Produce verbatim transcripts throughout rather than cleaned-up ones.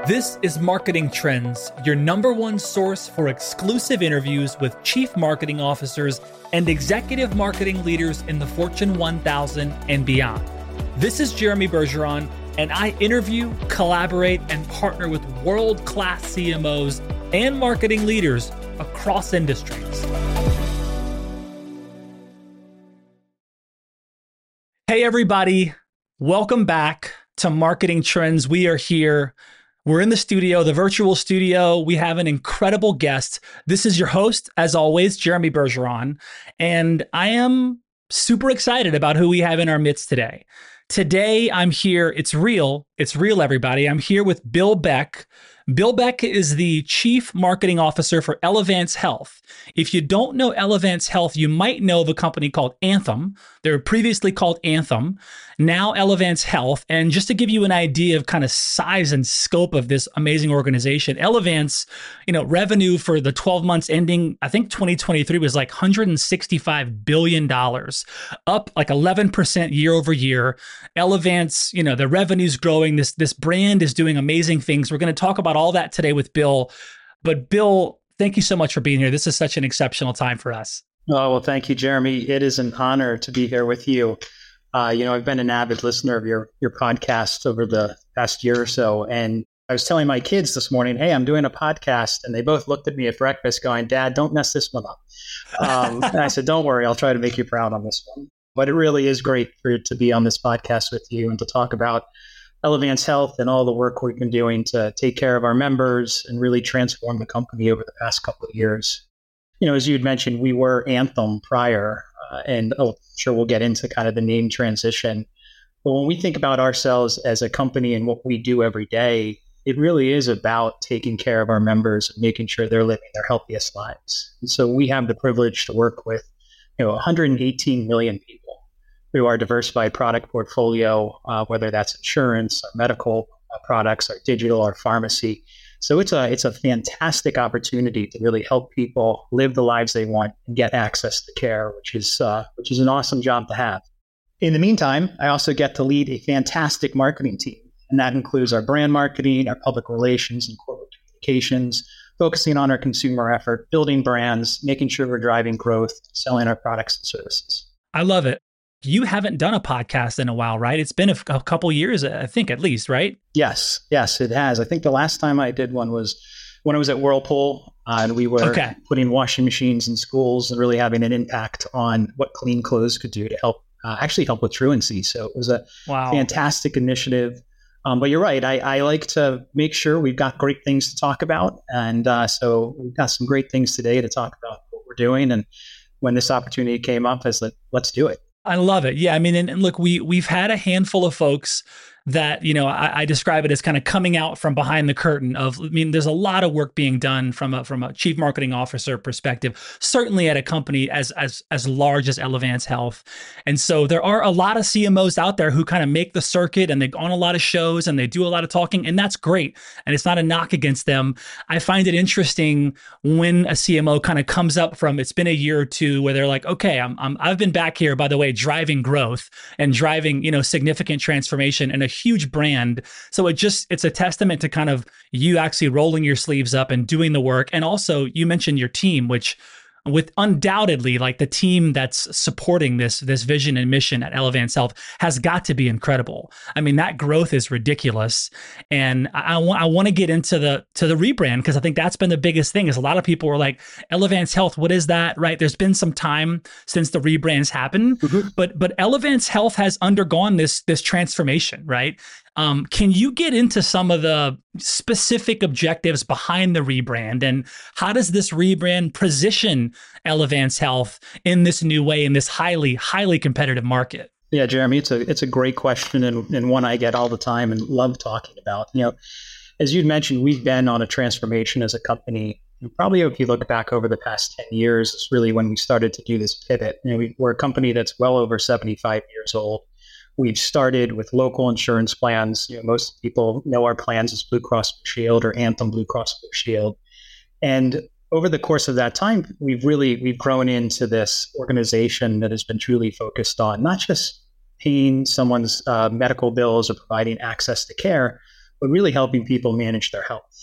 This is Marketing Trends, your number one source for exclusive interviews with chief marketing officers and executive marketing leaders in the Fortune one thousand and beyond. This is Jeremy Bergeron, and I interview, collaborate, and partner with world-class C M Os and marketing leaders across industries. Hey, everybody. Welcome back to Marketing Trends. We are here. We're in the studio, the virtual studio. We have an incredible guest. This is your host, as always, Jeremy Bergeron, and I am super excited about who we have in our midst today. Today, I'm here. It's real. It's real, everybody. I'm here with Bill Beck. Bill Beck is the Chief Marketing Officer for Elevance Health. If you don't know Elevance Health, you might know of a company called Anthem. They were previously called Anthem, now Elevance Health. And just to give you an idea of kind of size and scope of this amazing organization, Elevance, you know, revenue for the twelve months ending, I think twenty twenty-three was like one hundred sixty-five billion dollars, up like eleven percent year over year. Elevance, you know, the revenue's growing. This, this brand is doing amazing things. We're going to talk about all that today with Bill. But Bill, thank you so much for being here. This is such an exceptional time for us. Oh, well, thank you, Jeremy. It is an honor to be here with you. Uh, you know, I've been an avid listener of your your podcast over the past year or so. And I was telling my kids this morning, hey, I'm doing a podcast. And they both looked at me at breakfast going, Dad, don't mess this one up. Um, and I said, don't worry, I'll try to make you proud on this one. But it really is great for to be on this podcast with you and to talk about Elevance Health and all the work we've been doing to take care of our members and really transform the company over the past couple of years. You know, as you had mentioned, we were Anthem prior, uh, and oh, sure we'll get into kind of the name transition. But when we think about ourselves as a company and what we do every day, it really is about taking care of our members and making sure they're living their healthiest lives. And so we have the privilege to work with, you know, one hundred eighteen million people through our diversified product portfolio, uh, whether that's insurance, our medical uh, products, our digital, our pharmacy. So it's a it's a fantastic opportunity to really help people live the lives they want and get access to care, which is uh, which is an awesome job to have. In the meantime, I also get to lead a fantastic marketing team, and that includes our brand marketing, our public relations, and corporate communications, focusing on our consumer effort, building brands, making sure we're driving growth, selling our products and services. I love it. You haven't done a podcast in a while, right? It's been a, a couple years, I think, at least, right? Yes. Yes, it has. I think the last time I did one was when I was at Whirlpool, uh, and we were okay. putting washing machines in schools and really having an impact on what clean clothes could do to help, uh, actually help with truancy. So it was a wow. fantastic initiative. Um, but you're right. I, I like to make sure we've got great things to talk about. And uh, so we've got some great things today to talk about what we're doing. And when this opportunity came up, I was like, let's do it. I love it. Yeah. I mean, and, and look, we, we've had a handful of folks that, you know, I, I describe it as kind of coming out from behind the curtain of, I mean, there's a lot of work being done from a, from a chief marketing officer perspective, certainly at a company as, as, as large as Elevance Health. And so there are a lot of C M Os out there who kind of make the circuit and they go on a lot of shows and they do a lot of talking, and that's great. And it's not a knock against them. I find it interesting when a C M O kind of comes up from, it's been a year or two where they're like, okay, I'm, I'm I've been back here, by the way, driving growth and driving, you know, significant transformation and a huge brand. So it just, it's a testament to kind of you actually rolling your sleeves up and doing the work. And also you mentioned your team, which with undoubtedly like the team that's supporting this, this vision and mission at Elevance Health has got to be incredible. I mean, that growth is ridiculous. And I, I want, I want to get into the, to the rebrand, because I think that's been the biggest thing is a lot of people were like, Elevance Health, what is that? Right. There's been some time since the rebrands happened, mm-hmm. but, but Elevance Health has undergone this, this transformation, right? Um, can you get into some of the specific objectives behind the rebrand, and how does this rebrand position Elevance Health in this new way in this highly, highly competitive market? Yeah, Jeremy, it's a it's a great question, and, and one I get all the time and love talking about. You know, as you'd mentioned, we've been on a transformation as a company. And probably if you look back over the past ten years, it's really when we started to do this pivot. You know, we, we're a company that's well over seventy-five years old. We've started with local insurance plans. You know, most people know our plans as Blue Cross Blue Shield or Anthem Blue Cross Blue Shield. And over the course of that time, we've really, we've grown into this organization that has been truly focused on not just paying someone's uh, medical bills or providing access to care, but really helping people manage their health.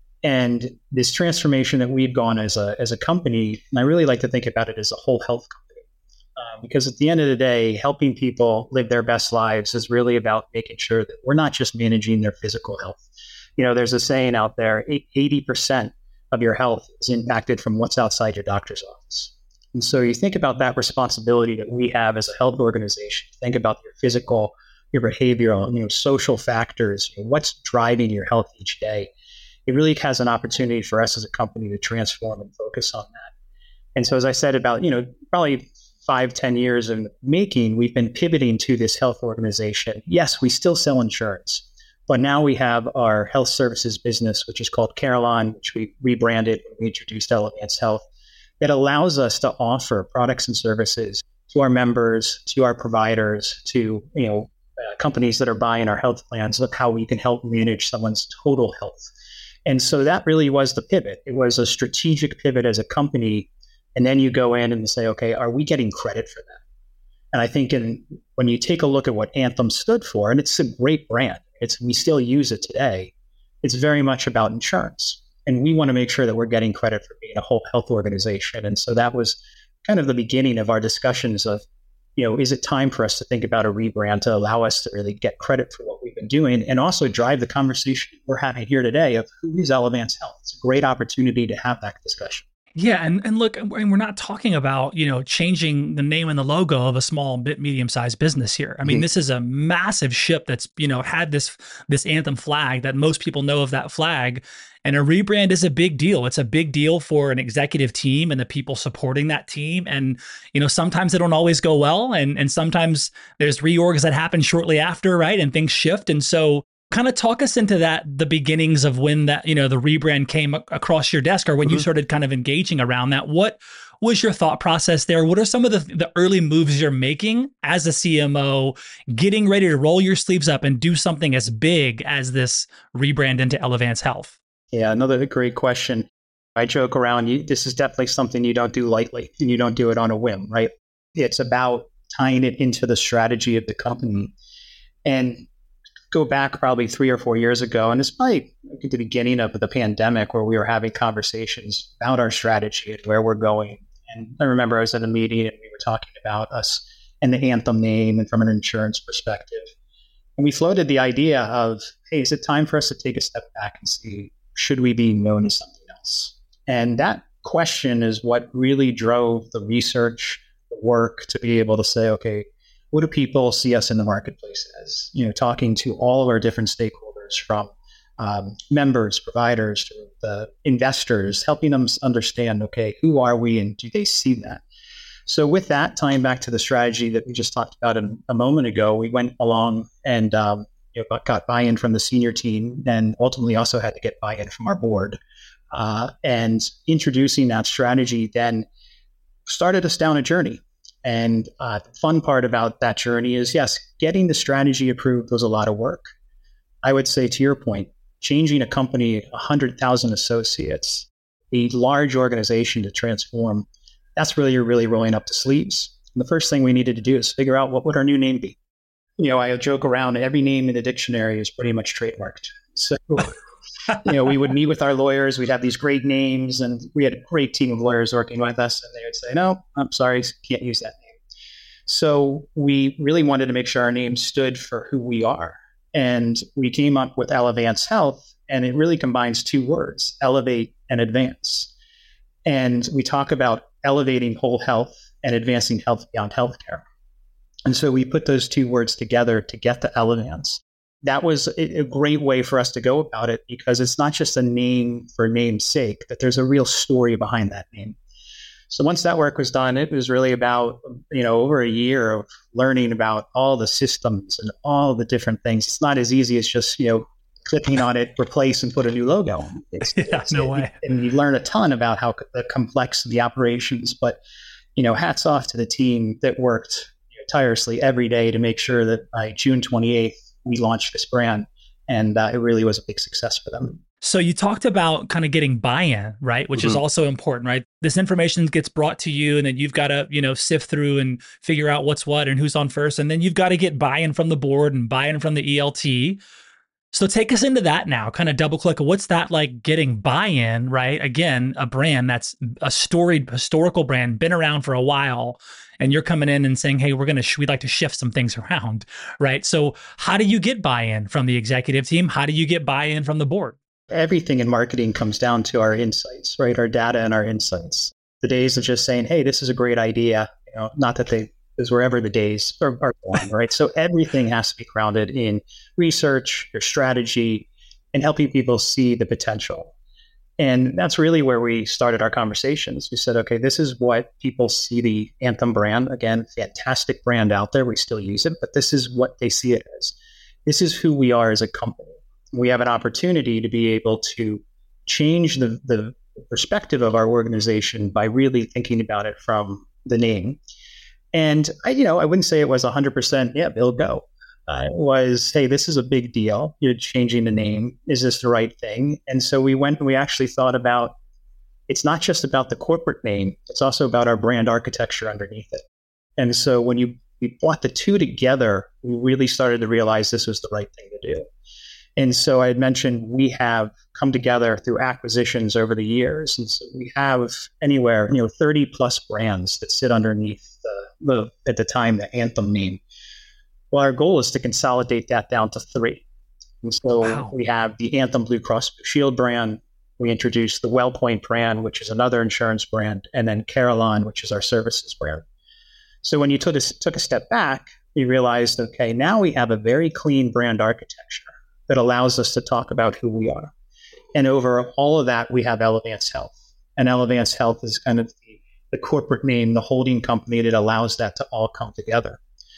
And this transformation that we've gone as a as a company, and I really like to think about it as a whole health company, uh, because at the end of the day, helping people live their best lives is really about making sure that we're not just managing their physical health. You know, there's a saying out there, eighty percent of your health is impacted from what's outside your doctor's office. And so you think about that responsibility that we have as a health organization. Think about your physical, your behavioral, you know, social factors, you know, what's driving your health each day. It really has an opportunity for us as a company to transform and focus on that. And so, as I said, about, you know, probably five, ten years in making, we've been pivoting to this health organization. Yes, we still sell insurance, but now we have our health services business, which is called Carelon, which we rebranded when we introduced Elevance Health, that allows us to offer products and services to our members, to our providers, to, you know, uh, companies that are buying our health plans of how we can help manage someone's total health. And so that really was the pivot. It was a strategic pivot as a company. And then you go in and say, okay, are we getting credit for that? And I think in, when you take a look at what Anthem stood for, and it's a great brand, it's we still use it today, it's very much about insurance. And we want to make sure that we're getting credit for being a whole health organization. And so that was kind of the beginning of our discussions of, you know, is it time for us to think about a rebrand to allow us to really get credit for what we've been doing and also drive the conversation we're having here today of who is Elevance Health? It's a great opportunity to have that discussion. Yeah. And, and look, and we're not talking about, you know, changing the name and the logo of a small, bit medium-sized business here. I mean, mm-hmm. This is a massive ship that's, you know, had this, this Anthem flag that most people know of that flag. And a rebrand is a big deal. It's a big deal for an executive team and the people supporting that team. And, you know, sometimes they don't always go well. And, and sometimes there's reorgs that happen shortly after, right? And things shift. And so kind of talk us into that, the beginnings of when that, you know, the rebrand came across your desk or when mm-hmm. you started kind of engaging around that. What was your thought process there? What are some of the, the early moves you're making as a C M O, getting ready to roll your sleeves up and do something as big as this rebrand into Elevance Health? Yeah, another great question. I joke around, you, this is definitely something you don't do lightly and you don't do it on a whim, right? It's about tying it into the strategy of the company. And go back probably three or four years ago, and it's probably at the beginning of the pandemic where we were having conversations about our strategy and where we're going. And I remember I was at a meeting and we were talking about us and the Anthem name and from an insurance perspective. And we floated the idea of, hey, is it time for us to take a step back and see, should we be known as something else? And that question is what really drove the research, the work to be able to say, okay, what do people see us in the marketplace as? You know, talking to all of our different stakeholders from um, members, providers, to the investors, helping them understand, okay, who are we and do they see that? So with that, tying back to the strategy that we just talked about a, a moment ago, we went along and um, you know, got buy-in from the senior team and ultimately also had to get buy-in from our board. Uh, and introducing that strategy then started us down a journey. And uh, the fun part about that journey is, yes, getting the strategy approved was a lot of work. I would say, to your point, changing a company, one hundred thousand associates, a large organization to transform, that's really, you're really rolling up the sleeves. And the first thing we needed to do is figure out what would our new name be. You know, I joke around, every name in the dictionary is pretty much trademarked. So, you know, we would meet with our lawyers, we'd have these great names, and we had a great team of lawyers working with us, and they would say, no, I'm sorry, can't use that name. So we really wanted to make sure our name stood for who we are. And we came up with Elevance Health, and it really combines two words, elevate and advance. And we talk about elevating whole health and advancing health beyond healthcare. And so we put those two words together to get the Elevance. That was a, a great way for us to go about it because it's not just a name for name's sake, that there's a real story behind that name. So once that work was done, it was really about, you know, over a year of learning about all the systems and all the different things. It's not as easy as just, you know, clicking on it, replace and put a new logo on. It's, yeah, it's, no it, way. And you learn a ton about how the complex the operations, but, you know, hats off to the team that worked you know, tirelessly every day to make sure that by June twenty-eighth, we launched this brand, and uh, it really was a big success for them. So you talked about kind of getting buy-in, right? Which mm-hmm. is also important, right? This information gets brought to you and then you've got to, you know, sift through and figure out what's what and who's on first. And then you've got to get buy-in from the board and buy-in from the E L T. So take us into that now, kind of double click. What's that like getting buy-in, right? Again, a brand that's a storied historical brand, been around for a while, and you're coming in and saying, hey, we're going to, sh- we'd like to shift some things around, right? So how do you get buy-in from the executive team? How do you get buy-in from the board? Everything in marketing comes down to our insights, right? Our data and our insights. The days of just saying, hey, this is a great idea, you know, not that they, is wherever the days are, are going, right? So everything has to be grounded in research, your strategy, and helping people see the potential. And that's really where we started our conversations. We said, okay, this is what people see the Anthem brand. Again, fantastic brand out there. We still use it, but this is what they see it as. This is who we are as a company. We have an opportunity to be able to change the, the perspective of our organization by really thinking about it from the name. And I, you know, I wouldn't say it was one hundred percent, yeah, Bill, go. Uh, it was, hey, this is a big deal. You're changing the name. Is this the right thing? And so we went and we actually thought about, it's not just about the corporate name, it's also about our brand architecture underneath it. And so when you we brought the two together, we really started to realize this was the right thing to do. And so I had mentioned we have come together through acquisitions over the years. And so we have anywhere, you know, thirty plus brands that sit underneath the, the at the time, the Anthem name. Well, our goal is to consolidate that down to three. And so wow. we have the Anthem Blue Cross Blue Shield brand. We introduced the WellPoint brand, which is another insurance brand, and then Carelon, which is our services brand. So when you took a, took a step back, you realized, okay, now we have a very clean brand architecture that allows us to talk about who we are. And over all of that, we have Elevance Health. And Elevance Health is kind of the, the corporate name, the holding company that allows that to all come together.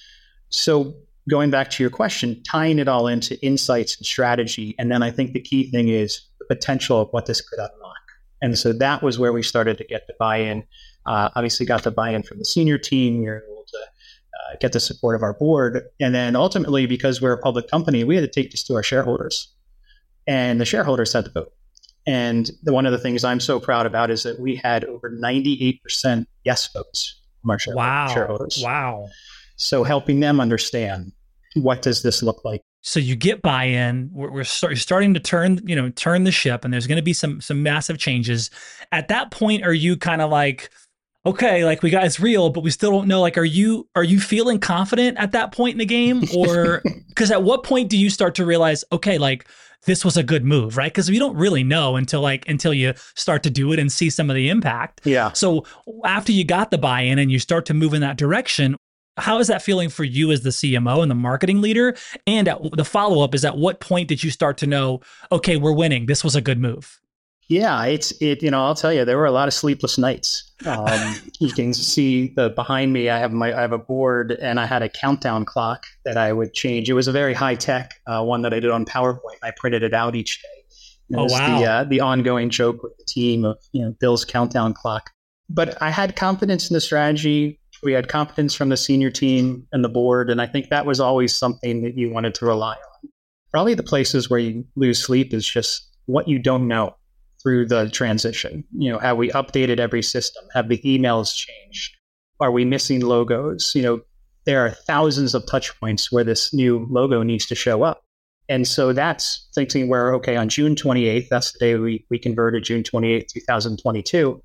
So going back to your question, tying it all into insights and strategy. And then I think the key thing is the potential of what this could unlock. And so that was where we started to get the buy-in. Uh, obviously got the buy-in from the senior team. We were able to uh, get the support of our board. And then ultimately, because we're a public company, we had to take this to our shareholders. And the shareholders had to vote. And the, one of the things I'm so proud about is that we had over ninety-eight percent yes votes from our shareholders. Wow. shareholders. Wow. So helping them understand, what does this look like? So you get buy-in. We're, we're start, starting to turn, you know, turn the ship, and there's going to be some some massive changes. At that point, are you kind of like, okay, like we got it's real, but we still don't know. Like, are you are you feeling confident at that point in the game, or because at what point do you start to realize, okay, like this was a good move, right? Because we don't really know until like until you start to do it and see some of the impact. Yeah. So after you got the buy-in and you start to move in that direction, how is that feeling for you as the C M O and the marketing leader? And at, the follow-up is, at what point did you start to know, okay, we're winning, this was a good move? Yeah, it's it. You know, I'll tell you, there were a lot of sleepless nights. Um, you can see the behind me. I have my I have a board, and I had a countdown clock that I would change. It was a very high tech uh, one that I did on PowerPoint. I printed it out each day. It oh was wow! The, uh, the ongoing joke with the team of, you know, Bill's countdown clock. But I had confidence in the strategy. We had confidence from the senior team and the board, and I think that was always something that you wanted to rely on. Probably the places where you lose sleep is just what you don't know through the transition. You know, have we updated every system? Have the emails changed? Are we missing logos? You know, there are thousands of touch points where this new logo needs to show up. And so that's thinking where, okay, on June twenty-eighth, that's the day we, we converted, June twenty-eighth, twenty twenty-two.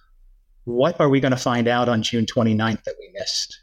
What are we going to find out on June twenty-ninth that we missed?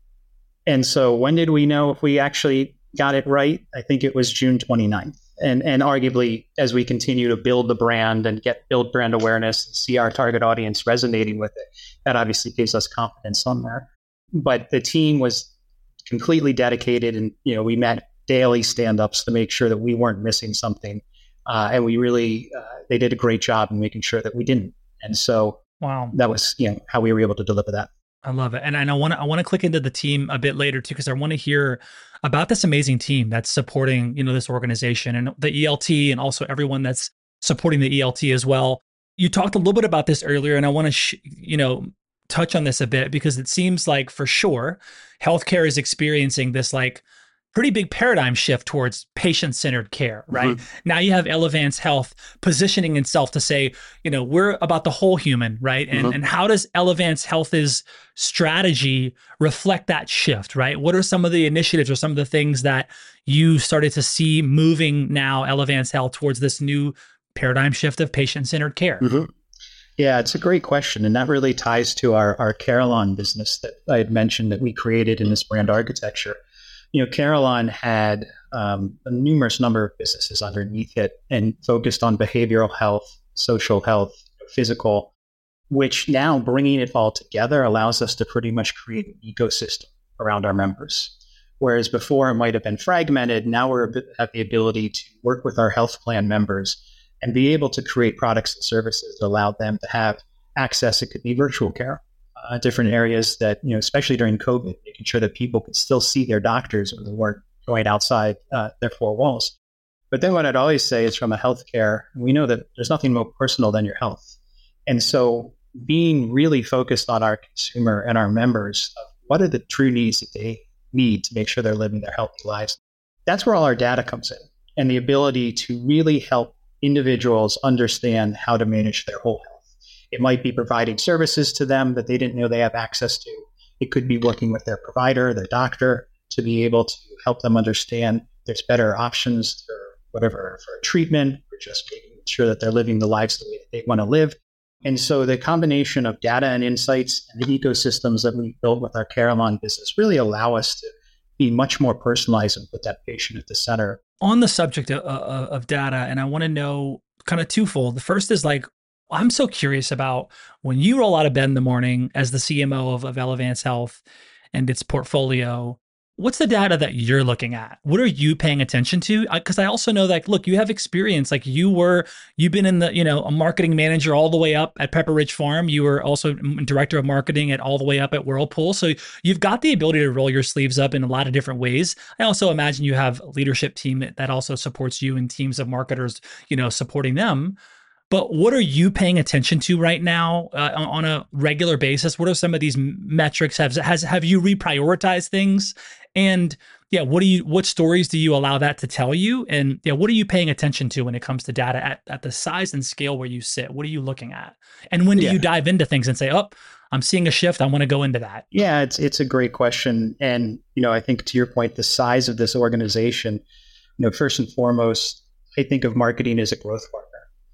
And so when did we know if we actually got it right? I think it was June twenty-ninth. And and arguably, as we continue to build the brand and get build brand awareness and see our target audience resonating with it, that obviously gives us confidence on that. But the team was completely dedicated, and you know, we met daily stand-ups to make sure that we weren't missing something. Uh, and we really, uh, they did a great job in making sure that we didn't. And so wow, that was, you know, how we were able to deliver that. I love it. And, and I want to I want to click into the team a bit later too, because I want to hear about this amazing team that's supporting, you know, this organization and the E L T, and also everyone that's supporting the E L T as well. You talked a little bit about this earlier, and I want to, sh- you know, touch on this a bit, because it seems like for sure healthcare is experiencing this like pretty big paradigm shift towards patient-centered care, right? Mm-hmm. Now you have Elevance Health positioning itself to say, you know, we're about the whole human, right? And mm-hmm. and how does Elevance Health's strategy reflect that shift, right? What are some of the initiatives or some of the things that you started to see moving now Elevance Health towards this new paradigm shift of patient-centered care? Mm-hmm. Yeah, it's a great question. And that really ties to our, our Carelon business that I had mentioned that we created in this brand architecture. You know, Carelon had um, a numerous number of businesses underneath it and focused on behavioral health, social health, physical, which now bringing it all together allows us to pretty much create an ecosystem around our members. Whereas before it might have been fragmented, now we have the ability to work with our health plan members and be able to create products and services that allow them to have access. It could be virtual care, uh, different areas that, you know, especially during COVID, making sure that people could still see their doctors when they weren't going outside uh, their four walls. But then what I'd always say is from a healthcare, we know that there's nothing more personal than your health. And so being really focused on our consumer and our members, of what are the true needs that they need to make sure they're living their healthy lives, that's where all our data comes in, and the ability to really help individuals understand how to manage their whole health. It might be providing services to them that they didn't know they have access to. It could be working with their provider, their doctor, to be able to help them understand there's better options for whatever, for treatment, or just making sure that they're living the lives the way that they want to live. And so the combination of data and insights and the ecosystems that we built with our Carelon business really allow us to be much more personalized and put that patient at the center. On the subject of, of, of data, and I want to know kind of twofold. The first is like, I'm so curious about when you roll out of bed in the morning as the C M O of, of Elevance Health and its portfolio, what's the data that you're looking at? What are you paying attention to? Because I also know that, look, you have experience. Like you were, you've been in the, you know, a marketing manager all the way up at Pepper Ridge Farm. You were also director of marketing at all the way up at Whirlpool. So you've got the ability to roll your sleeves up in a lot of different ways. I also imagine you have a leadership team that also supports you and teams of marketers, you know, supporting them. But what are you paying attention to right now uh, on a regular basis? What are some of these metrics? Have has have you reprioritized things? And yeah, what do you what stories do you allow that to tell you? And yeah, what are you paying attention to when it comes to data at, at the size and scale where you sit? What are you looking at? And when do yeah. you dive into things and say, oh, I'm seeing a shift, I want to go into that? Yeah, it's it's a great question. And you know, I think to your point, the size of this organization, you know, first and foremost, I think of marketing as a growth partner.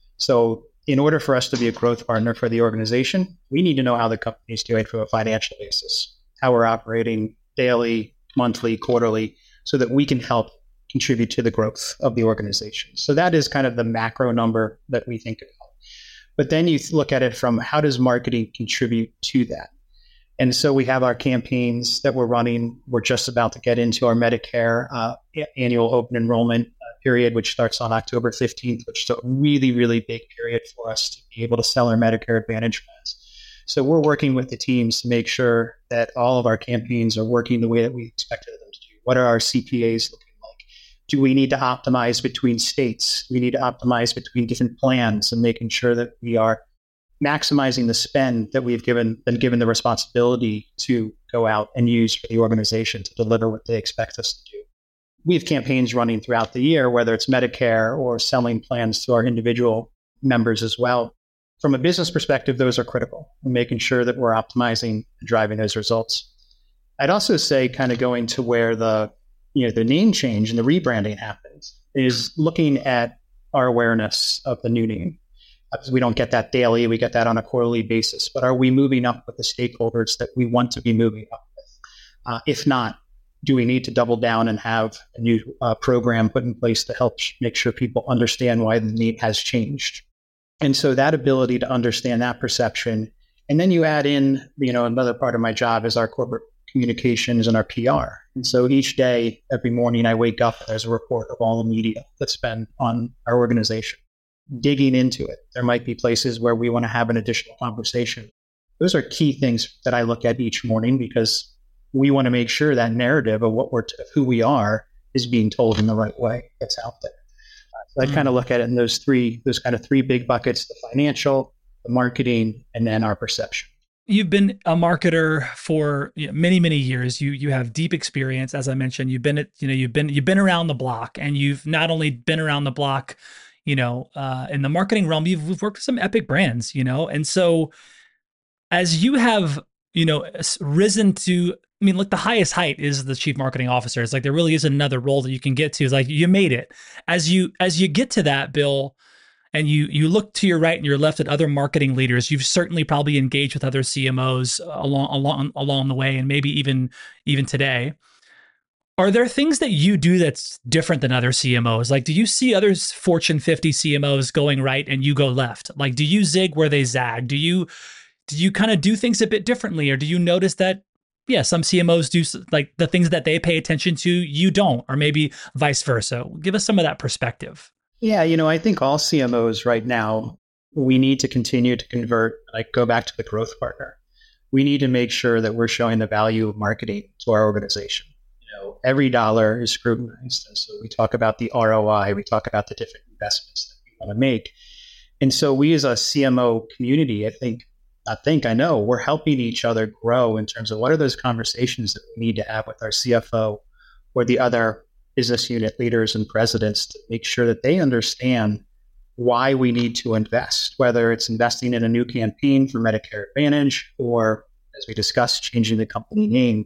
So in order for us to be a growth partner for the organization, we need to know how the company is doing from a financial basis, how we're operating daily, monthly, quarterly, so that we can help contribute to the growth of the organization. So that is kind of the macro number that we think about. But then you look at it from how does marketing contribute to that? And so we have our campaigns that we're running. We're just about to get into our Medicare uh, annual open enrollment period, which starts on October fifteenth, which is a really, really big period for us to be able to sell our Medicare Advantage plans. So we're working with the teams to make sure that all of our campaigns are working the way that we expected them to do. What are our C P As looking like? Do we need to optimize between states? We need to optimize between different plans and making sure that we are maximizing the spend that we've given been given the responsibility to go out and use for the organization to deliver what they expect us to do. We have campaigns running throughout the year, whether it's Medicare or selling plans to our individual members as well. From a business perspective, those are critical, and making sure that we're optimizing and driving those results. I'd also say, kind of going to where the, you know, the name change and the rebranding happens, is looking at our awareness of the new name. We don't get that daily, we get that on a quarterly basis, but are we moving up with the stakeholders that we want to be moving up with? Uh, if not, do we need to double down and have a new uh, program put in place to help sh- make sure people understand why the need has changed? And so that ability to understand that perception, and then you add in, you know, another part of my job is our corporate communications and our P R. And so each day, every morning I wake up, there's a report of all the media that's been on our organization. Digging into it, there might be places where we want to have an additional conversation. Those are key things that I look at each morning, because we want to make sure that narrative of what we're, t- who we are, is being told in the right way. That's out there. Uh, so I mm. kind of look at it in those three, those kind of three big buckets: the financial, the marketing, and then our perception. you've been a marketer for you know, many, many years. You you have deep experience, as I mentioned. You've been at, you know, you've been you've been around the block, and you've not only been around the block, you know, uh, in the marketing realm, you've, you've worked with some epic brands, you know, and so as you have, you know, risen to, I mean, look, the highest height is the chief marketing officer. It's like there really is another role that you can get to. It's like you made it. As you as you get to that, Bill, and you you look to your right and your left at other marketing leaders, you've certainly probably engaged with other C M Os along along along the way, and maybe even even today. Are there things that you do that's different than other C M Os? Like, do you see other Fortune fifty C M Os going right and you go left? Like, do you zig where they zag? Do you do you kind of do things a bit differently, or do you notice that, yeah, some C M Os do like the things that they pay attention to, you don't, or maybe vice versa? Give us some of that perspective. Yeah, you know, I think all C M Os right now, we need to continue to convert, like go back to the growth partner. We need to make sure that we're showing the value of marketing to our organization. You know, every dollar is scrutinized. And so we talk about the R O I, we talk about the different investments that we want to make. And so we as a C M O community, I think, I think, I know, we're helping each other grow in terms of what are those conversations that we need to have with our C F O or the other business unit leaders and presidents to make sure that they understand why we need to invest, whether it's investing in a new campaign for Medicare Advantage or, as we discussed, changing the company name.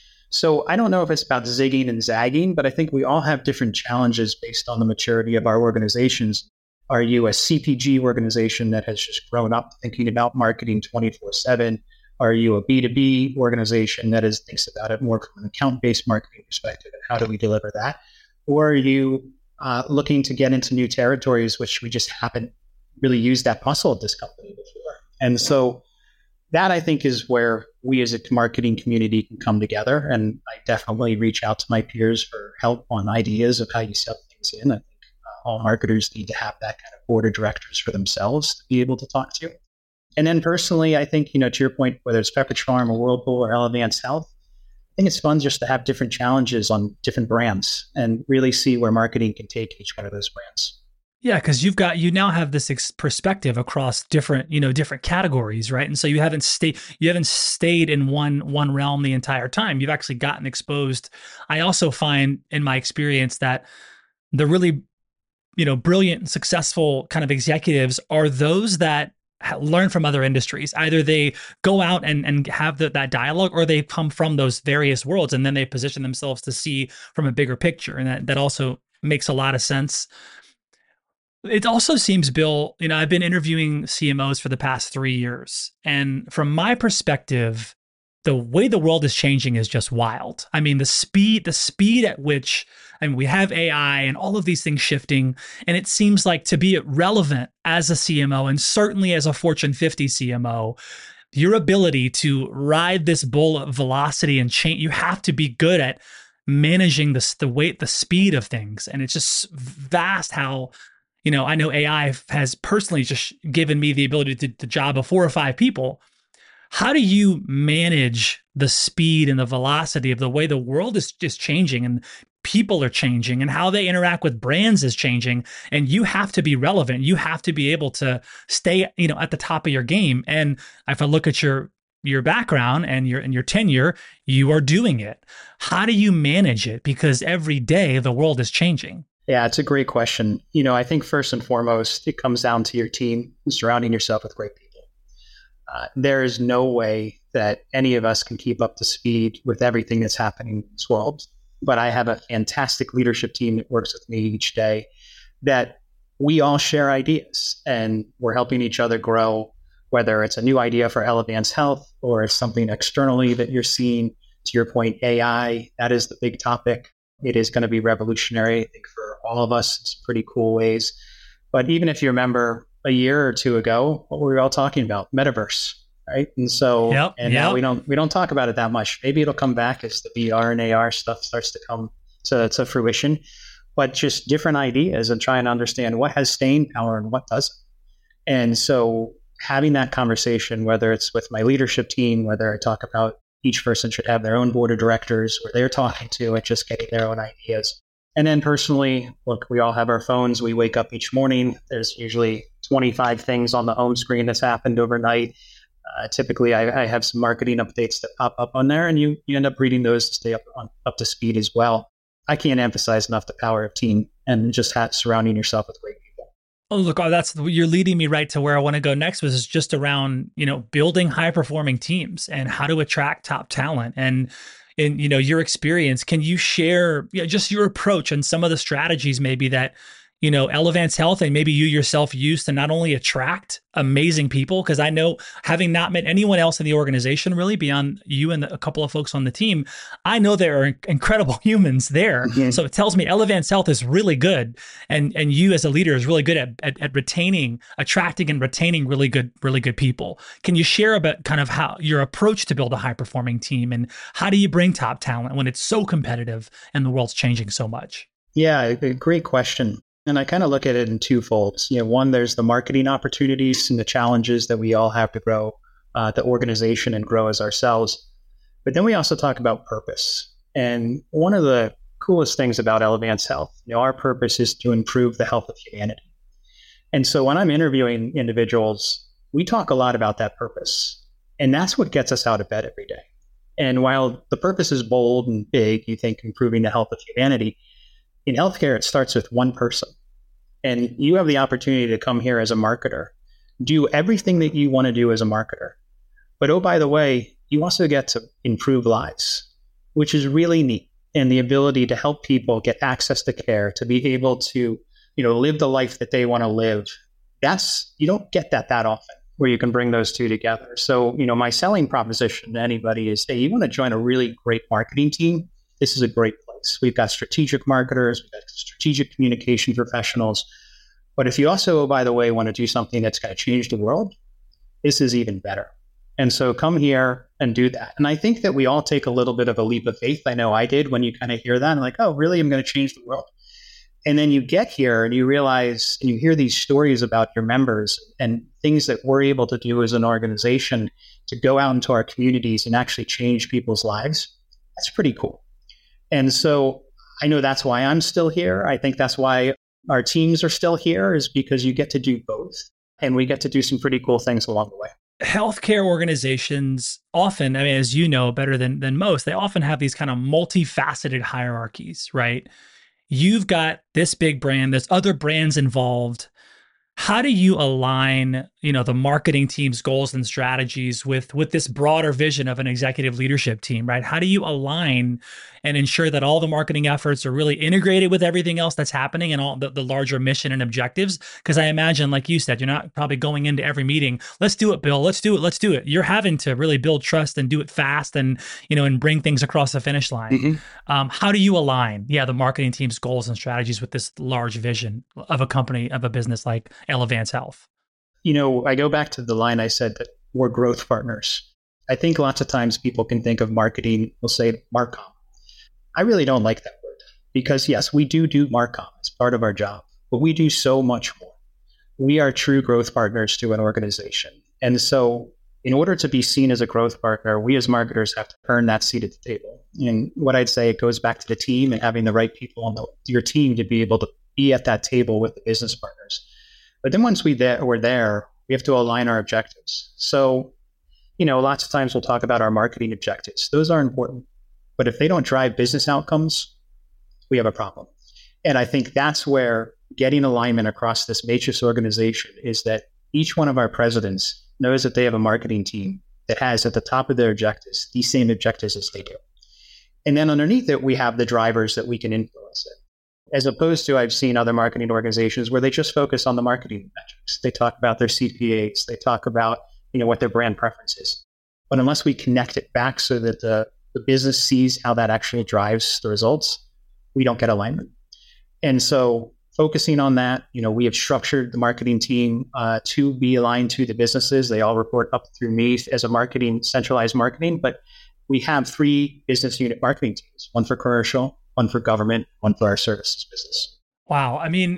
So I don't know if it's about zigging and zagging, but I think we all have different challenges based on the maturity of our organizations. Are you a C P G organization that has just grown up thinking about marketing twenty-four seven? Are you a B two B organization that is thinks about it more from an account-based marketing perspective, and how do we deliver that? Or are you uh, looking to get into new territories, which we just haven't really used that muscle at this company before? And so that, I think, is where we as a marketing community can come together. And I definitely reach out to my peers for help on ideas of how you sell things in. I think uh, all marketers need to have that kind of board of directors for themselves to be able to talk to. And then personally, I think, you know, to your point, whether it's Pepperidge Farm or Whirlpool or Elevance Health, I think it's fun just to have different challenges on different brands and really see where marketing can take each one of those brands. Yeah, because you've got you now have this ex- perspective across different, you know, different categories, right? And so you haven't stayed you haven't stayed in one one realm the entire time. You've actually gotten exposed. I also find in my experience that the really, you know, brilliant and successful kind of executives are those that learn from other industries. Either they go out and, and have the, that dialogue, or they come from those various worlds and then they position themselves to see from a bigger picture. And that, that also makes a lot of sense. It also seems, Bill, you know, I've been interviewing C M Os for the past three years. And from my perspective, the way the world is changing is just wild. I mean, the speed, the speed at which, I mean, we have A I and all of these things shifting, and it seems like to be relevant as a C M O, and certainly as a Fortune fifty C M O, your ability to ride this bull of velocity and change, you have to be good at managing the, the weight, the speed of things. And it's just vast how, you know, I know A I has personally just given me the ability to, to job of four or five people. How do you manage the speed and the velocity of the way the world is just changing and people are changing and how they interact with brands is changing? And you have to be relevant. You have to be able to stay, you know, at the top of your game. And if I look at your your background and your and your tenure, you are doing it. How do you manage it? Because every day the world is changing. Yeah, it's a great question. You know, I think first and foremost, it comes down to your team and surrounding yourself with great people. Uh, there is no way that any of us can keep up to speed with everything that's happening in this world. But I have a fantastic leadership team that works with me each day that we all share ideas and we're helping each other grow, whether it's a new idea for Elevance Health or it's something externally that you're seeing. To your point, A I, that is the big topic. It is going to be revolutionary, I think, for all of us in some pretty cool ways. But even if you remember a year or two ago, what were we all talking about? Metaverse, right? And so, yep, and yep. now we don't we don't talk about it that much. Maybe it'll come back as the V R and A R stuff starts to come to, to fruition. But just different ideas and trying to understand what has staying power and what doesn't. And so having that conversation, whether it's with my leadership team, whether I talk about each person should have their own board of directors where they're talking to and just getting their own ideas. And then personally, look, we all have our phones. We wake up each morning. There's usually twenty-five things on the home screen that's happened overnight. Uh, typically, I, I have some marketing updates that pop up on there, and you you end up reading those to stay up on, up to speed as well. I can't emphasize enough the power of team and just ha- surrounding yourself with great people. Oh, look, oh, that's you're leading me right to where I want to go next, was is just around, you know, building high performing teams and how to attract top talent. And in, you know, your experience, can you share, you know, just your approach and some of the strategies maybe that, you know, Elevance Health and maybe you yourself use to not only attract amazing people, because I know, having not met anyone else in the organization really beyond you and a couple of folks on the team, I know there are incredible humans there. Mm-hmm. So it tells me Elevance Health is really good, and and you as a leader is really good at, at at retaining, attracting and retaining really good, really good people. Can you share about kind of how your approach to build a high performing team, and how do you bring top talent when it's so competitive and the world's changing so much? Yeah, a great question. And I kind of look at it in two folds. You know, one, there's the marketing opportunities and the challenges that we all have to grow uh, the organization and grow as ourselves. But then we also talk about purpose. And one of the coolest things about Elevance Health, you know, our purpose is to improve the health of humanity. And so when I'm interviewing individuals, we talk a lot about that purpose. And that's what gets us out of bed every day. And while the purpose is bold and big, you think improving the health of humanity, in healthcare, it starts with one person. And you have the opportunity to come here as a marketer, do everything that you want to do as a marketer. But oh, by the way, you also get to improve lives, which is really neat. And the ability to help people get access to care, to be able to, you know, live the life that they want to live. That's, you don't get that that often, where you can bring those two together. So, you know, my selling proposition to anybody is, hey, you want to join a really great marketing team? This is a great place. We've got strategic marketers, we've got strategic communication professionals. But if you also, oh, by the way, want to do something that's going to change the world, this is even better. And so come here and do that. And I think that we all take a little bit of a leap of faith. I know I did when you kind of hear that. I'm like, oh, really? I'm going to change the world. And then you get here and you realize, and you hear these stories about your members and things that we're able to do as an organization to go out into our communities and actually change people's lives. That's pretty cool. And so I know that's why I'm still here. I think that's why our teams are still here, is because you get to do both. And we get to do some pretty cool things along the way. Healthcare organizations often, I mean, as you know better than, than most, they often have these kind of multifaceted hierarchies, right? You've got this big brand, there's other brands involved. How do you align, you know, the marketing team's goals and strategies with with this broader vision of an executive leadership team, right? How do you align and ensure that all the marketing efforts are really integrated with everything else that's happening and all the, the larger mission and objectives? Because I imagine, like you said, you're not probably going into every meeting, let's do it, Bill, let's do it, let's do it. You're having to really build trust and do it fast and, you know, and bring things across the finish line. Mm-hmm. Um, how do you align, yeah, the marketing team's goals and strategies with this large vision of a company, of a business like Elevance Health? You know, I go back to the line I said that we're growth partners. I think lots of times people can think of marketing, we'll say Marcom. I really don't like that word because, yes, we do do Marcom. It's part of our job, but we do so much more. We are true growth partners to an organization. And so in order to be seen as a growth partner, we as marketers have to earn that seat at the table. And what I'd say, it goes back to the team and having the right people on the, your team to be able to be at that table with the business partners. But then once we there, we're there, we have to align our objectives. So, you know, lots of times we'll talk about our marketing objectives. Those are important. But if they don't drive business outcomes, we have a problem. And I think that's where getting alignment across this matrix organization is that each one of our presidents knows that they have a marketing team that has at the top of their objectives these same objectives as they do. And then underneath it, we have the drivers that we can influence it. As opposed to, I've seen other marketing organizations where they just focus on the marketing metrics. They talk about their C P As. They talk about, you know, what their brand preference is. But unless we connect it back so that the, the business sees how that actually drives the results, we don't get alignment. And so focusing on that, you know, we have structured the marketing team uh, to be aligned to the businesses. They all report up through me as a marketing, centralized marketing, but we have three business unit marketing teams, one for commercial, one for government, one for our services business. Wow. I mean,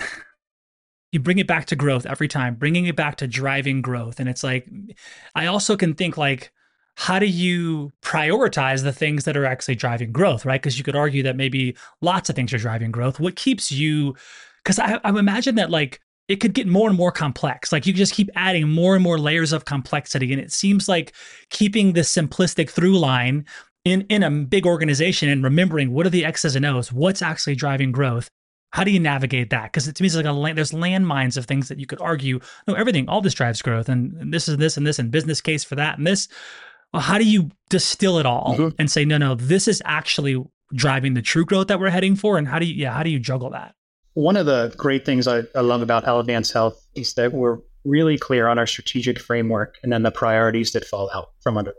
you bring it back to growth every time, bringing it back to driving growth. And it's like, I also can think like, how do you prioritize the things that are actually driving growth, right? Because you could argue that maybe lots of things are driving growth. What keeps you, because I, I imagine that like it could get more and more complex. Like you just keep adding more and more layers of complexity. And it seems like keeping the simplistic through line in, in a big organization and remembering what are the X's and O's, what's actually driving growth. How do you navigate that? Because to me, it's like a land, there's landmines of things that you could argue, no, everything, all this drives growth, and, and this is this and this, and business case for that and this. Well, how do you distill it all mm-hmm. and say, no, no, this is actually driving the true growth that we're heading for? And how do you, yeah, how do you juggle that? One of the great things I, I love about Elevance Health is that we're really clear on our strategic framework and then the priorities that fall out from under them.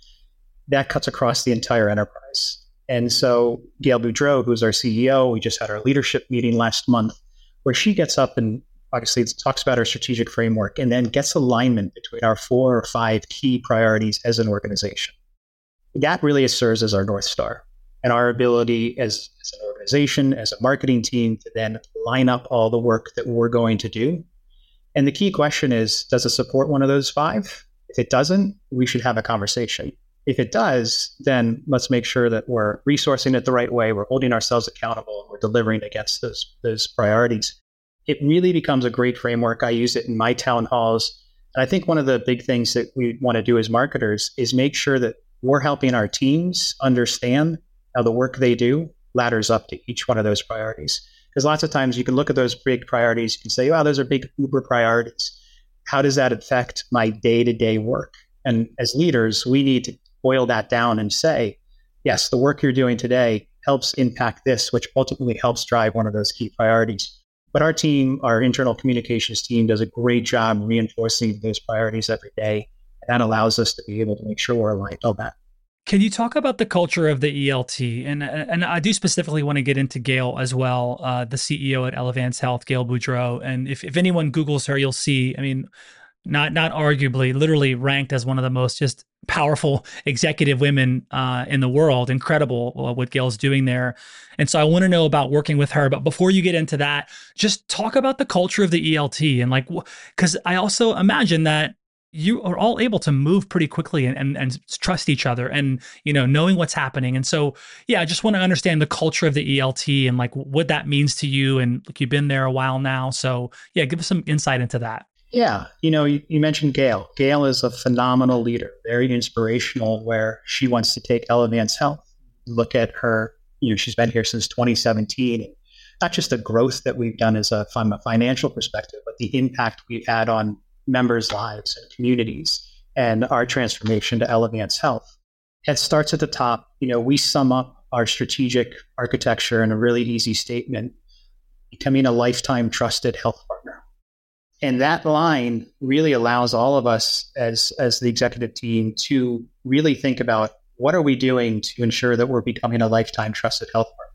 That cuts across the entire enterprise. And so Gail Boudreaux, who's our C E O, we just had our leadership meeting last month, where she gets up and obviously talks about our strategic framework and then gets alignment between our four or five key priorities as an organization. That really serves as our North Star and our ability as, as an organization, as a marketing team, to then line up all the work that we're going to do. And the key question is, does it support one of those five? If it doesn't, we should have a conversation. If it does, then let's make sure that we're resourcing it the right way, we're holding ourselves accountable, and we're delivering against those, those priorities. It really becomes a great framework. I use it in my town halls. And I think one of the big things that we want to do as marketers is make sure that we're helping our teams understand how the work they do ladders up to each one of those priorities. Because lots of times you can look at those big priorities and say, wow, those are big uber priorities. How does that affect my day-to-day work? And as leaders, we need to boil that down and say, yes, the work you're doing today helps impact this, which ultimately helps drive one of those key priorities. But our team, our internal communications team, does a great job reinforcing those priorities every day. And that allows us to be able to make sure we're aligned on that. Can you talk about the culture of the E L T? And and I do specifically want to get into Gail as well, uh, the C E O at Elevance Health, Gail Boudreaux. And if, if anyone Googles her, you'll see, I mean, not not arguably, literally ranked as one of the most just powerful executive women uh, in the world. Incredible what Gail's doing there. And so I want to know about working with her. But before you get into that, just talk about the culture of the E L T. And like, because I also imagine that you are all able to move pretty quickly and, and, and trust each other and, you know, knowing what's happening. And so, yeah, I just want to understand the culture of the E L T and like what that means to you. And like, you've been there a while now. So yeah, give us some insight into that. Yeah. You know, you, you mentioned Gail. Gail is a phenomenal leader, very inspirational, where she wants to take Elevance Health. Look at her, you know, she's been here since twenty seventeen. And not just the growth that we've done as a, from a financial perspective, but the impact we've had on members' lives and communities and our transformation to Elevance Health. It starts at the top. You know, we sum up our strategic architecture in a really easy statement: becoming a lifetime trusted health partner. And that line really allows all of us as, as the executive team to really think about what are we doing to ensure that we're becoming a lifetime trusted health partner.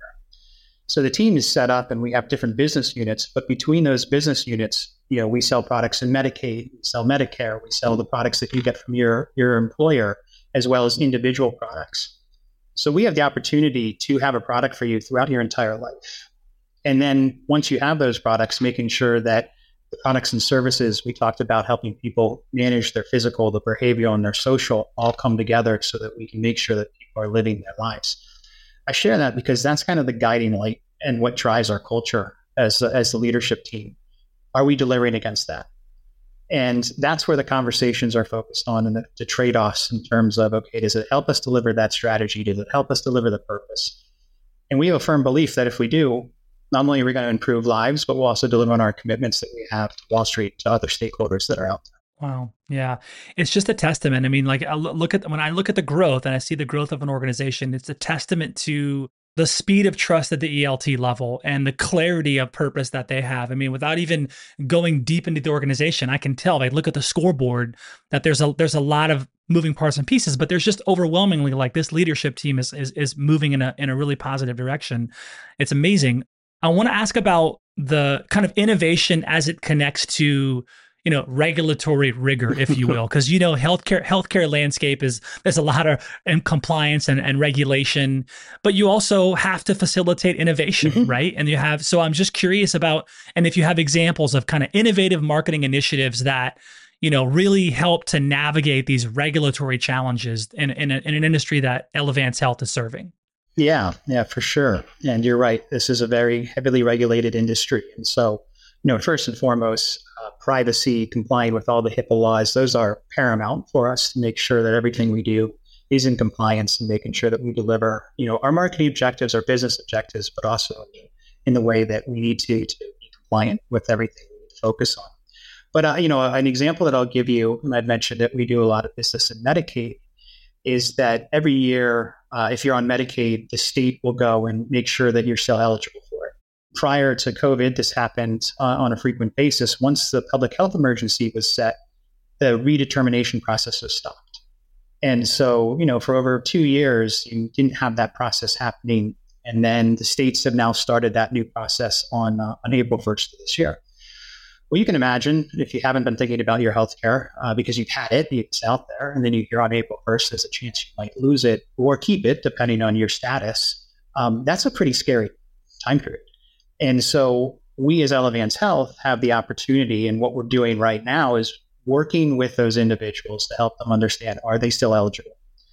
So the team is set up and we have different business units, but between those business units, you know, we sell products in Medicaid, we sell Medicare, we sell the products that you get from your, your employer, as well as individual products. So we have the opportunity to have a product for you throughout your entire life. And then once you have those products, making sure that the products and services we talked about, helping people manage their physical, their behavioral, and their social all come together so that we can make sure that people are living their lives. I share that because that's kind of the guiding light and what drives our culture as, as the leadership team. Are we delivering against that? And that's where the conversations are focused on, and the, the trade-offs in terms of, okay, does it help us deliver that strategy? Does it help us deliver the purpose? And we have a firm belief that if we do, not only are we going to improve lives, but we'll also deliver on our commitments that we have to Wall Street, to other stakeholders that are out there. Wow. Yeah. It's just a testament. I mean, like I look at, when I look at the growth and I see the growth of an organization, it's a testament to the speed of trust at the E L T level and the clarity of purpose that they have. I mean, without even going deep into the organization, I can tell, I look at the scoreboard, that there's a, there's a lot of moving parts and pieces, but there's just overwhelmingly like this leadership team is, is, is moving in a, in a really positive direction. It's amazing. I want to ask about the kind of innovation as it connects to, you know, regulatory rigor, if you will, because, you know, healthcare healthcare landscape is, there's a lot of and compliance and, and regulation, but you also have to facilitate innovation, mm-hmm. right? And you have, so I'm just curious about, and if you have examples of kind of innovative marketing initiatives that, you know, really help to navigate these regulatory challenges in, in, a, in an industry that Elevance Health is serving. Yeah, yeah, for sure. And you're right. This is a very heavily regulated industry. And so know, first and foremost, uh, privacy, complying with all the HIPAA laws, those are paramount for us to make sure that everything we do is in compliance and making sure that we deliver, you know, our marketing objectives, our business objectives, but also in the way that we need to, to be compliant with everything we need to focus on. But, uh, you know, an example that I'll give you, and I've mentioned that we do a lot of business in Medicaid, is that every year, uh, if you're on Medicaid, the state will go and make sure that you're still eligible for it. Prior to COVID, this happened uh, on a frequent basis. Once the public health emergency was set, the redetermination process was stopped. And so, you know, for over two years, you didn't have that process happening. And then the states have now started that new process on, uh, on April first of this year. Well, you can imagine if you haven't been thinking about your healthcare uh, because you've had it, it's out there, and then you hear on April first, there's a chance you might lose it or keep it, depending on your status. Um, that's a pretty scary time period. And so we as Elevance Health have the opportunity, and what we're doing right now is working with those individuals to help them understand, are they still eligible?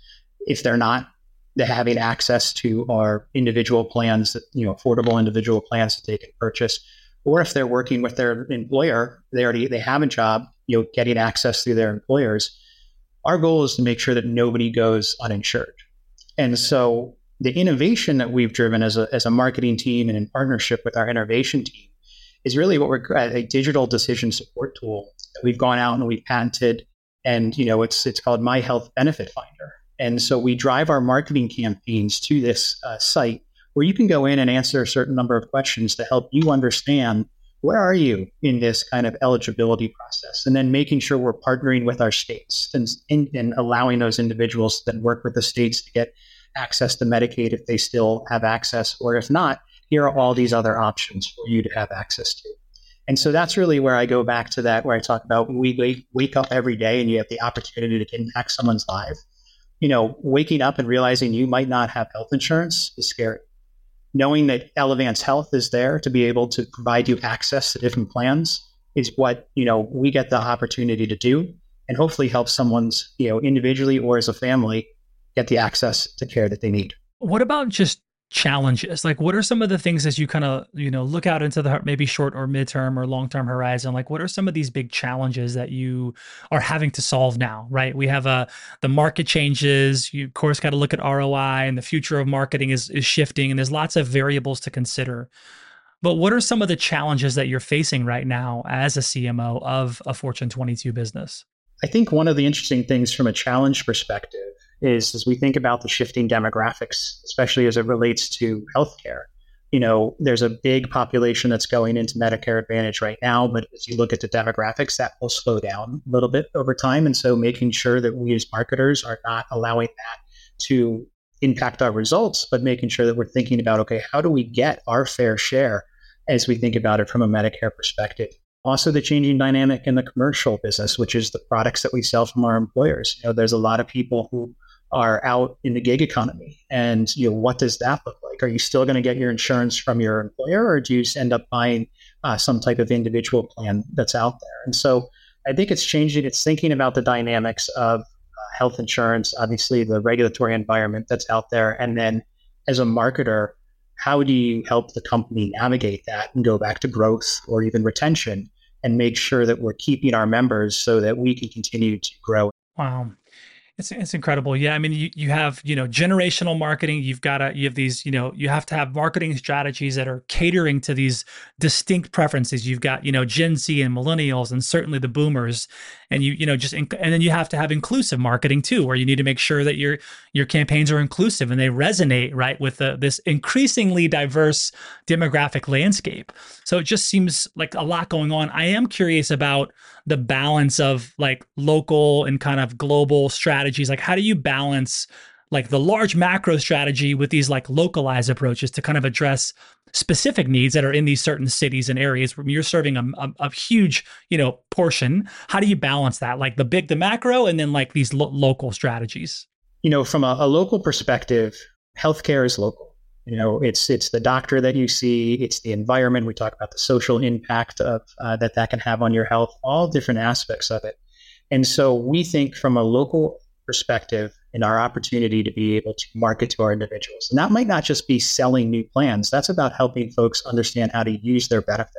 If they're not, they're having access to our individual plans, that, you know, affordable individual plans that they can purchase. Or if they're working with their employer, they already they have a job, you know, getting access through their employers. Our goal is to make sure that nobody goes uninsured. And so the innovation that we've driven as a as a marketing team and in partnership with our innovation team is really what we're a digital decision support tool that we've gone out and we've patented. And you know, it's it's called My Health Benefit Finder. And so we drive our marketing campaigns to this uh, site, where you can go in and answer a certain number of questions to help you understand where are you in this kind of eligibility process, and then making sure we're partnering with our states and, and allowing those individuals that work with the states to get access to Medicaid if they still have access, or if not, here are all these other options for you to have access to. And so that's really where I go back to that, where I talk about we wake, wake up every day and you have the opportunity to impact someone's life. You know, waking up and realizing you might not have health insurance is scary. Knowing that Elevance Health is there to be able to provide you access to different plans is what, you know, we get the opportunity to do, and hopefully help someone's, you know, individually or as a family get the access to care that they need. What about just challenges? Like, what are some of the things as you kind of, you know, look out into the maybe short or midterm or long-term horizon? Like, what are some of these big challenges that you are having to solve now, right? We have a, the market changes. You of course got to look at R O I, and the future of marketing is, is shifting, and there's lots of variables to consider. But what are some of the challenges that you're facing right now as a C M O of a Fortune twenty-two business? I think one of the interesting things from a challenge perspective is as we think about the shifting demographics, especially as it relates to healthcare. You know, there's a big population that's going into Medicare Advantage right now, but as you look at the demographics, that will slow down a little bit over time. And so making sure that we as marketers are not allowing that to impact our results, but making sure that we're thinking about, okay, how do we get our fair share as we think about it from a Medicare perspective? Also, the changing dynamic in the commercial business, which is the products that we sell from our employers. You know, there's a lot of people who are out in the gig economy, and you know, what does that look like? Are you still going to get your insurance from your employer, or do you end up buying uh, some type of individual plan that's out there? And so, I think it's changing. It's thinking about the dynamics of uh, health insurance, obviously the regulatory environment that's out there, and then as a marketer, how do you help the company navigate that and go back to growth or even retention, and make sure that we're keeping our members so that we can continue to grow? Wow. It's it's incredible. Yeah. I mean, you, you have, you know, generational marketing. You've got to, you have these, you know, you have to have marketing strategies that are catering to these distinct preferences. You've got, you know, Gen Z and millennials, and certainly the boomers. And you, you know, just, and then you have to have inclusive marketing too, where you need to make sure that your, your campaigns are inclusive and they resonate, right, with the, this increasingly diverse demographic landscape. So it just seems like a lot going on. I am curious about the balance of like local and kind of global strategies. Like, how do you balance like the large macro strategy with these like localized approaches to kind of address specific needs that are in these certain cities and areas where you're serving a, a, a huge, you know, portion? How do you balance that? Like the big, the macro, and then like these lo- local strategies? You know, from a, a local perspective, healthcare is local. You know, it's it's the doctor that you see, it's the environment. We talk about the social impact of uh, that that can have on your health, all different aspects of it. And so we think from a local perspective in our opportunity to be able to market to our individuals. And that might not just be selling new plans. That's about helping folks understand how to use their benefits,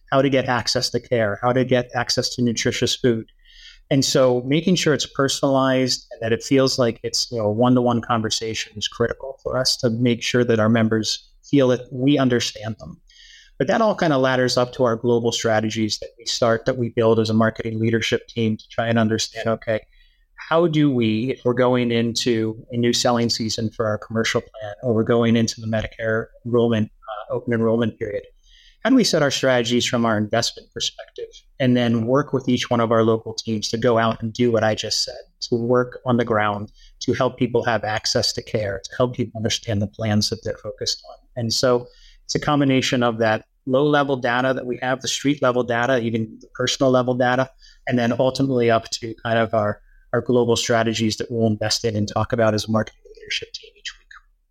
how to get access to care, how to get access to nutritious food. And so making sure it's personalized and that it feels like it's, you know, a one-to-one conversation is critical for us to make sure that our members feel that we understand them. But that all kind of ladders up to our global strategies that we start, that we build as a marketing leadership team to try and understand, okay, how do we, if we're going into a new selling season for our commercial plan, or we're going into the Medicare enrollment, uh, open enrollment period, how do we set our strategies from our investment perspective and then work with each one of our local teams to go out and do what I just said, to work on the ground, to help people have access to care, to help people understand the plans that they're focused on. And so it's a combination of that low-level data that we have, the street-level data, even the personal-level data, and then ultimately up to kind of our, our global strategies that we'll invest in and talk about as a marketing leadership team each week.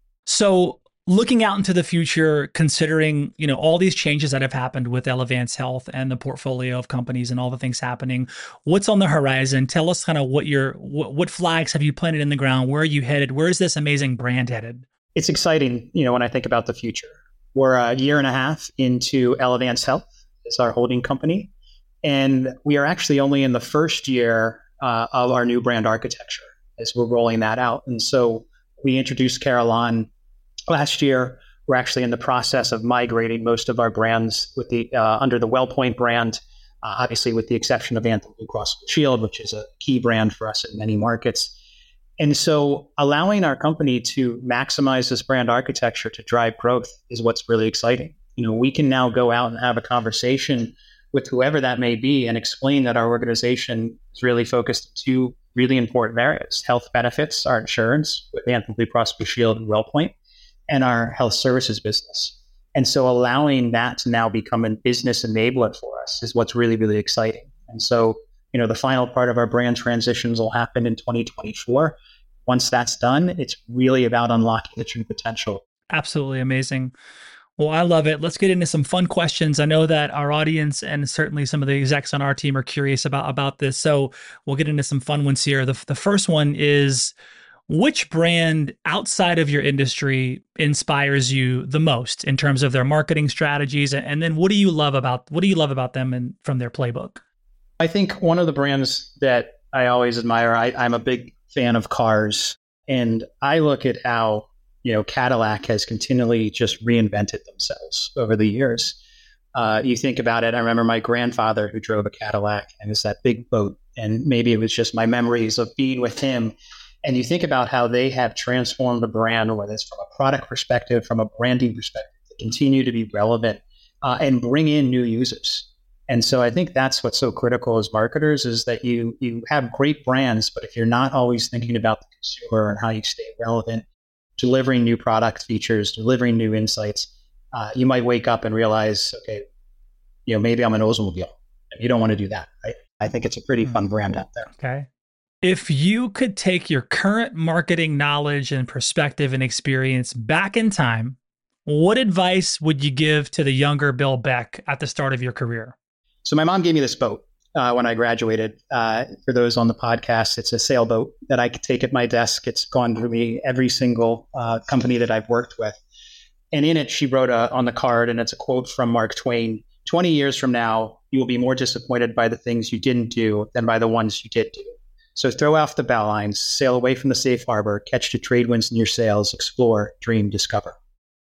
So looking out into the future, considering, you know, all these changes that have happened with Elevance Health and the portfolio of companies and all the things happening, what's on the horizon? Tell us kind of what your what, what flags have you planted in the ground? Where are you headed? Where is this amazing brand headed? It's exciting, you know, when I think about the future. We're a year and a half into Elevance Health. It's our holding company. And we are actually only in the first year uh, of our new brand architecture as we're rolling that out. And so we introduced Carelon last year. We're actually in the process of migrating most of our brands with the uh, under the WellPoint brand, uh, obviously with the exception of Anthem Blue Cross Blue Shield, which is a key brand for us in many markets. And so allowing our company to maximize this brand architecture to drive growth is what's really exciting. You know, we can now go out and have a conversation with whoever that may be and explain that our organization is really focused on two really important areas: health benefits, our insurance with Anthem Blue Cross Blue Shield and WellPoint, and our health services business. And so allowing that to now become a business enabler for us is what's really, really exciting. And so, you know, the final part of our brand transitions will happen in twenty twenty-four. Once that's done, it's really about unlocking the true potential. Absolutely amazing. Well, I love it. Let's get into some fun questions. I know that our audience and certainly some of the execs on our team are curious about, about this. So we'll get into some fun ones here. The, the first one is, which brand outside of your industry inspires you the most in terms of their marketing strategies? And then what do you love about, what do you love about them and from their playbook? I think one of the brands that I always admire, I, I'm a big fan of cars, and I look at how, you know, Cadillac has continually just reinvented themselves over the years. Uh, you think about it, I remember my grandfather who drove a Cadillac, and it's that big boat, and maybe it was just my memories of being with him. And you think about how they have transformed a brand, whether it's from a product perspective, from a branding perspective, to continue to be relevant uh, and bring in new users. And so I think that's what's so critical as marketers, is that you you have great brands, but if you're not always thinking about the consumer and how you stay relevant, delivering new product features, delivering new insights, uh, you might wake up and realize, okay, you know, maybe I'm an Oldsmobile. And you don't want to do that, right? I think it's a pretty fun brand out there. Okay. If you could take your current marketing knowledge and perspective and experience back in time, what advice would you give to the younger Bill Beck at the start of your career? So my mom gave me this boat uh, when I graduated. Uh, for those on the podcast, it's a sailboat that I could take at my desk. It's gone through me every single uh, company that I've worked with. And in it, she wrote a, on the card, and it's a quote from Mark Twain: twenty years from now, you will be more disappointed by the things you didn't do than by the ones you did do. So throw off the bow lines, sail away from the safe harbor, catch the trade winds in your sails, explore, dream, discover.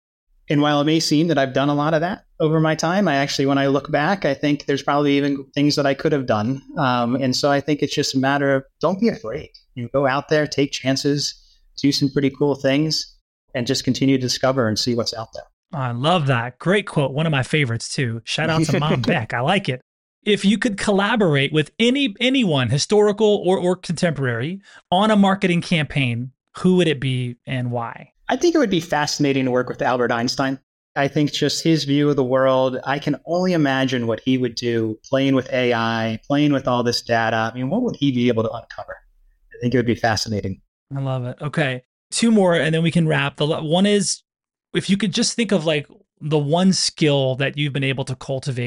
And while it may seem that I've done a lot of that over my time, I actually, when I look back, I think there's probably even things that I could have done. Um, and so I think it's just a matter of, don't be afraid. You go out there, take chances, do some pretty cool things, and just continue to discover and see what's out there. I love that. Great quote. One of my favorites too. Shout out to Mom Beck. I like it. If you could collaborate with any anyone, historical or, or contemporary, on a marketing campaign, who would it be and why? I think it would be fascinating to work with Albert Einstein. I think just his view of the world, I can only imagine what he would do playing with A I, playing with all this data. I mean, what would he be able to uncover? I think it would be fascinating. I love it. Okay. Two more, and then we can wrap. The one is, if you could just think of like the one skill that you've been able to cultivate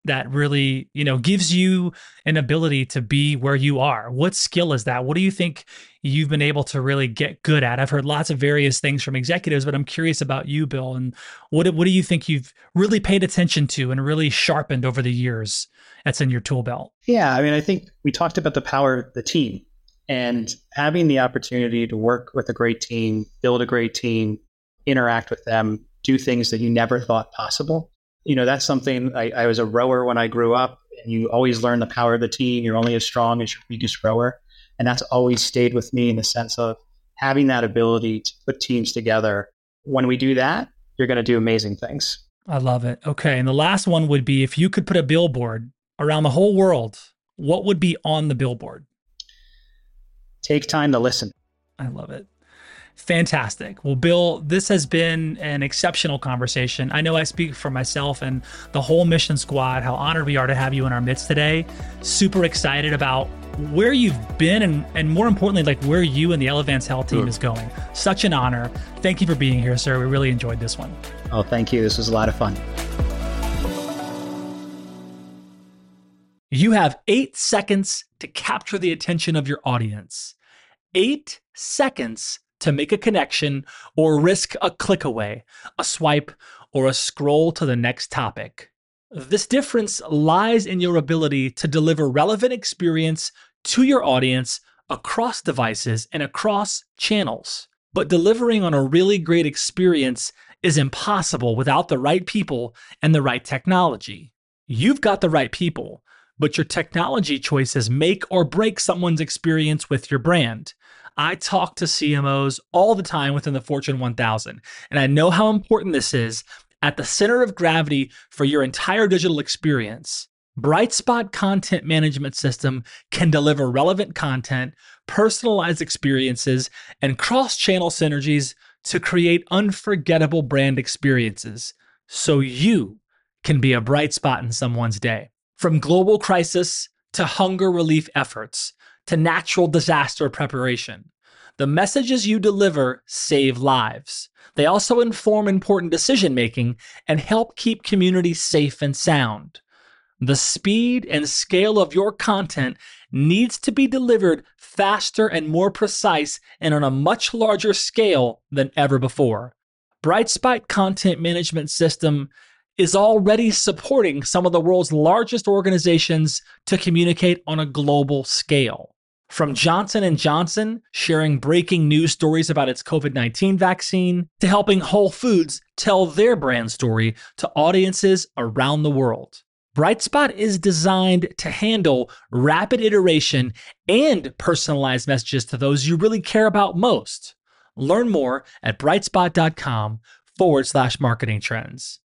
that really, you know, gives you an ability to be where you are? What skill is that? What do you think you've been able to really get good at? I've heard lots of various things from executives, but I'm curious about you, Bill, and what what do you think you've really paid attention to and really sharpened over the years that's in your tool belt? Yeah, I mean, I think we talked about the power of the team and having the opportunity to work with a great team, build a great team, interact with them, do things that you never thought possible. You know, that's something I, I was a rower when I grew up, and you always learn the power of the team. You're only as strong as your weakest rower. And that's always stayed with me in the sense of having that ability to put teams together. When we do that, you're going to do amazing things. I love it. Okay. And the last one would be, if you could put a billboard around the whole world, what would be on the billboard? Take time to listen. I love it. Fantastic. Well, Bill, this has been an exceptional conversation. I know I speak for myself and the whole Mission Squad, how honored we are to have you in our midst today. Super excited about where you've been and, and more importantly, like where you and the Elevance Health team is going. Such an honor. Thank you for being here, sir. We really enjoyed this one. Oh, thank you. This was a lot of fun. You have eight seconds to capture the attention of your audience. Eight seconds to make a connection or risk a click away, a swipe, or a scroll to the next topic. This difference lies in your ability to deliver relevant experience to your audience across devices and across channels. But delivering on a really great experience is impossible without the right people and the right technology. You've got the right people, but your technology choices make or break someone's experience with your brand. I talk to C M Os all the time within the Fortune one thousand, and I know how important this is at the center of gravity for your entire digital experience. BrightSpot Content Management System can deliver relevant content, personalized experiences, and cross-channel synergies to create unforgettable brand experiences, so you can be a bright spot in someone's day. From global crisis to hunger relief efforts to natural disaster preparation, the messages you deliver save lives. They also inform important decision-making and help keep communities safe and sound. The speed and scale of your content needs to be delivered faster and more precise and on a much larger scale than ever before. BrightSpot Content Management System is already supporting some of the world's largest organizations to communicate on a global scale. From Johnson and Johnson sharing breaking news stories about its COVID nineteen vaccine, to helping Whole Foods tell their brand story to audiences around the world. BrightSpot is designed to handle rapid iteration and personalized messages to those you really care about most. Learn more at brightspot.com forward slash marketing trends.